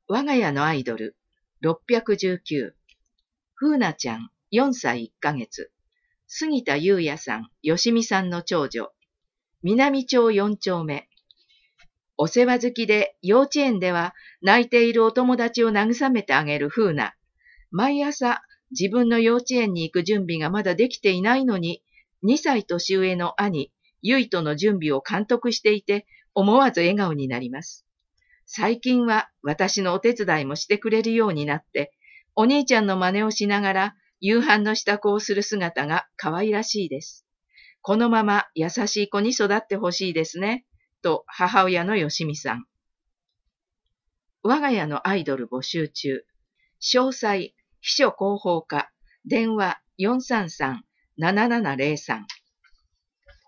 我が家のアイドル、619。ふうなちゃん、4歳1ヶ月。杉田優也さん、よしみさんの長女。南町4丁目。お世話好きで、幼稚園では泣いているお友達を慰めてあげるふうな。毎朝、自分の幼稚園に行く準備がまだできていないのに、2歳年上の兄、ゆいとの準備を監督していて、思わず笑顔になります。最近は私のお手伝いもしてくれるようになって、お兄ちゃんの真似をしながら夕飯の支度をする姿が可愛らしいです。このまま優しい子に育ってほしいですね。と母親のよしみさん。我が家のアイドル募集中。詳細、秘書広報課、電話433-7703。